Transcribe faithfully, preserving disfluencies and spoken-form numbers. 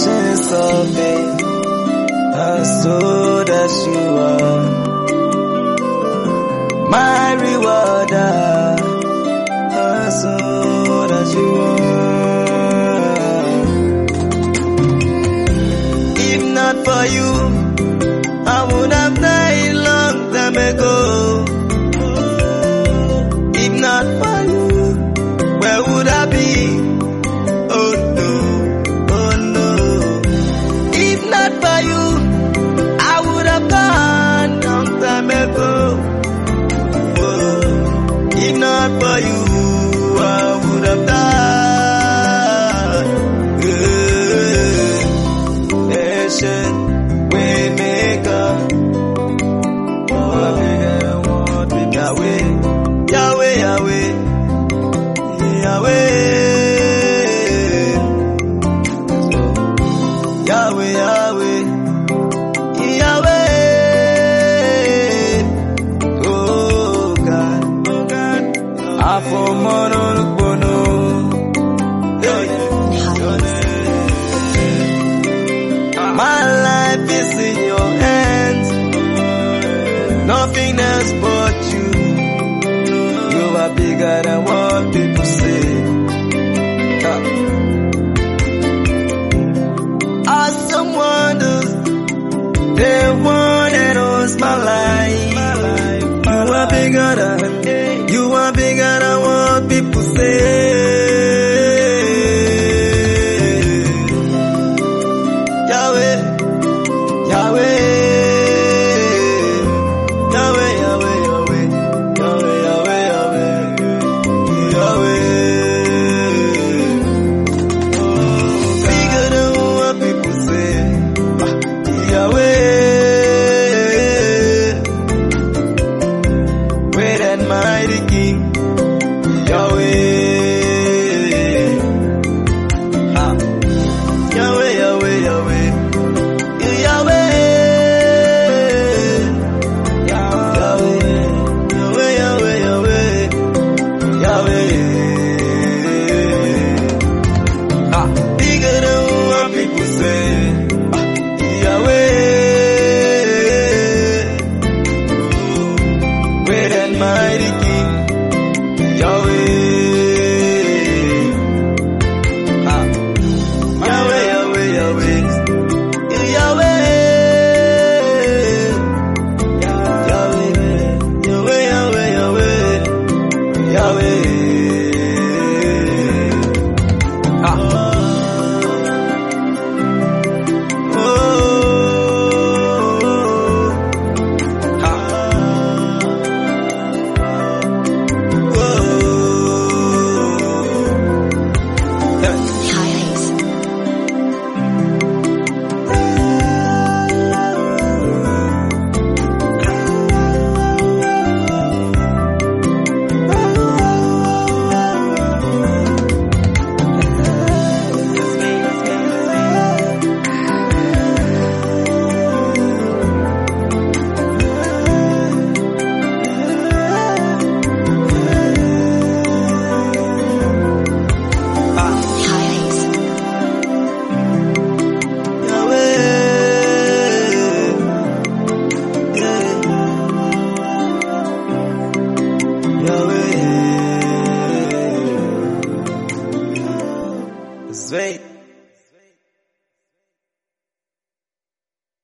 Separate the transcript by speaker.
Speaker 1: patience of me, as old as you are, my rewarder, as old as you are. If not for you, I would have died long time ago. If not for you, where would I be? Oh no, oh no. If not for you, I would have gone long time ago. Oh, if not for you, I would have died. Yeah. Patient waymaker, oh, Yahweh, Yahweh, Yahweh, Yahweh. Yahweh, Yahweh, Yahweh, oh God, oh God, Afomono Bono, my life is in your hands, nothing else but you. You are bigger than what people say. Awesome wonders, they want and owns my life. You are bigger than, you are bigger than what people say. Yahweh, Yahweh, Yahweh, Yahweh, Yahweh, Yahweh, Yahweh, Yahweh, Yahweh. Bigger than what people say. Yahweh, great and mighty King, Yahweh, ah. Yahweh, Yahweh, Yahweh, Yahweh, Yahweh, Yahweh, Yahweh, Yahweh, Yahweh, ah. Bigger than what people say. Yahweh, great and mighty King, Yahweh, ah. Yahweh, Yahweh, Yahweh, Yahweh, Yahweh, Yahweh, Yahweh, Yahweh, Yahweh, ah. Yahweh, Yahweh, Yahweh.